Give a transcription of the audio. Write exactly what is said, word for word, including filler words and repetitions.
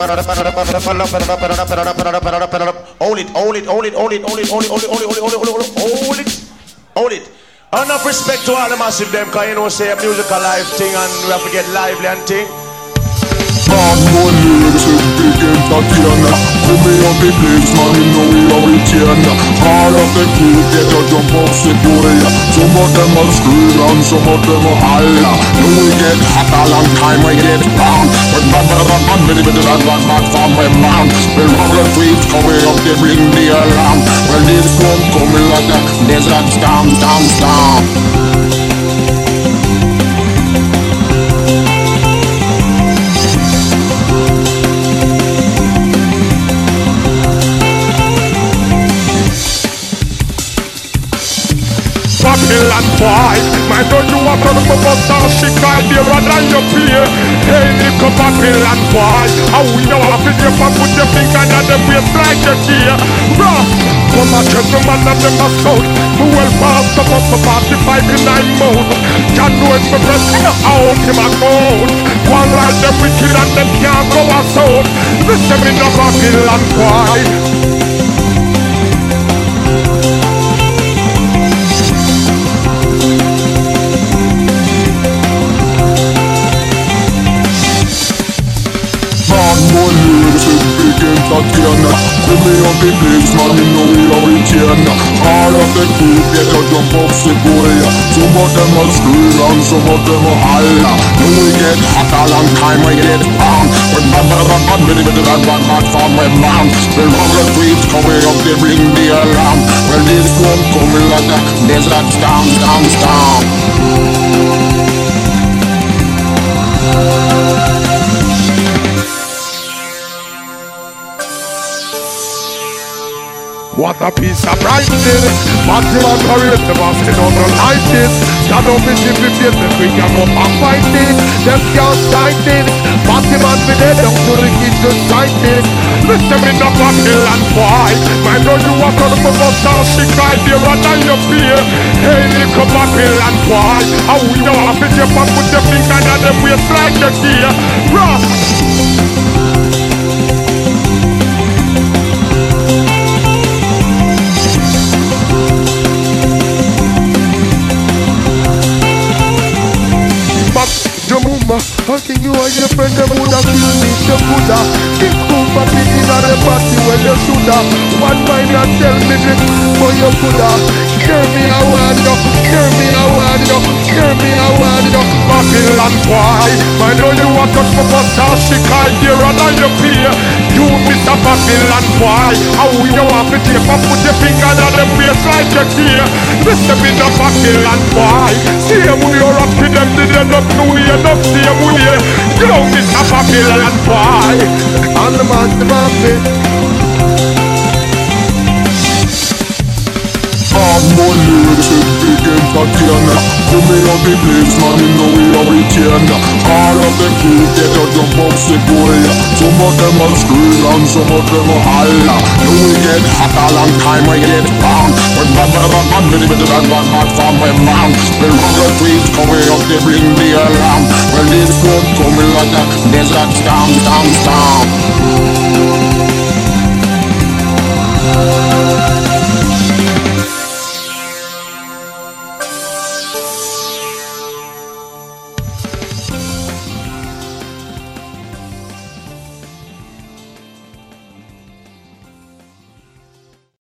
Hold it, hold it, hold it, hold it, hold it, hold it, hold it, hold it, hold it, hold it, hold it, hold it, hold it. Enough respect to all the massive them, cause you know say a musical life thing and we have to get lively and thing. Bad boy lyrics with big entertainer. Put me on the place, man, you know we are retainer. All of the crew get a jump off the boy. Some of them are scream and some of them are holler. Now we get hot a long time, we get pound. But not but not one minute, but not one back from my mouth. The roller tweets coming up, they bring the alarm. Well, this one coming like a desert storm, storm, storm. Babylon boy, my don't you want to go for some shit right there and your peer. Hey, little Babylon boy, how we know how to get up with your finger and the waist like your gear. Rough, come on, gentlemen, and them must out. Who will pass the bus for forty-five in nine mode? John knows my breath out in my code. One like them wicked and them can't go us out. Listen me no Babylon boy. Boy lyrics with big entertainer. Put me on the place, man, you know we are retainer. All of the crew get a jump off the boy. Some of them are scream and some of them are holler. Now we get hot a long time, we get pound. But not but not one minute, but not one back from my mouth. The roller tweets coming up, they bring the alarm. Well, this one coming like a desert storm, storm, storm. What a piece of writing. Batman parade the boss in over like this. Stand up in the fifth and we can go and fight it. Them can't sight it. Batman with it down to the kids to sight it. Listen me no Babylon boy. My know you walk on the bus and she cry there and I your fear. Hey little Babylon boy, how we know how to get up with your finger and them waist like your gear. Rough. I think you and your friend them woulda feel me to Buddha. Keep cool for picking at the party when you shoulda. One mind and tell me this, but you coulda. Hear me a word, yo. Hear me a word, yo. Hear me a word, yo. Babylon boy, I know you want to for us all she can't hear and I your peer. You Mister Babylon boy, how we know how to take up put your finger on the face like your gear. Listen me the Babylon boy, see him with your up to them, did end up new year, not see him with you. You Mister Babylon boy, and the man the man. Bad boy lyrics with big entertainer. Put me on the place, man, you know we are retainer. All of the crew get a jump off the boy. Some of them are scream and some of them are holler. Now we get hot a long time, we get pound. But not but not one minute, but not one back from my mouth. The roller tweets coming up, they bring the alarm. Well, this one coming like a desert storm, storm, storm.